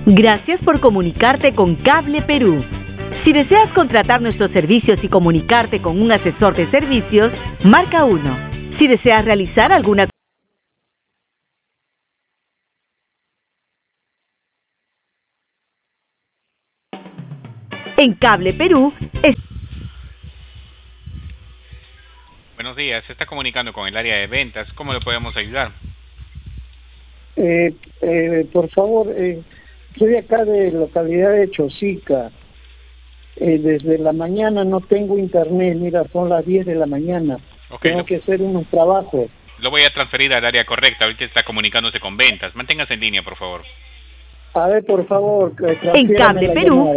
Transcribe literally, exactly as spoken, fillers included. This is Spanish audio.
Gracias por comunicarte con Cable Perú. Si deseas contratar nuestros servicios y comunicarte con un asesor de servicios, marca uno. Si deseas realizar alguna en Cable Perú es... Buenos días, se está comunicando con el área de ventas. ¿Cómo le podemos ayudar? Eh, eh, por favor, eh, soy acá de localidad de Chosica. Eh, desde la mañana no tengo internet, mira, son las diez de la mañana. Okay, tengo lo, que hacer unos trabajos. Lo voy a transferir al área correcta, ahorita está comunicándose con ventas. Manténgase en línea, por favor. A ver, por favor, En Cable Perú